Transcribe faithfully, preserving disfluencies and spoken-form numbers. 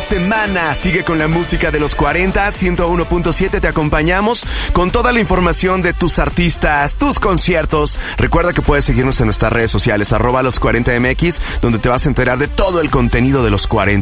semana. Sigue con la música de los cuarenta, ciento uno punto siete. Te acompañamos con toda la información de tus artistas, tus conciertos. Recuerda que puedes seguirnos en nuestras redes sociales, arroba los cuarenta M X, donde te vas a enterar de todo el contenido de los cuarenta.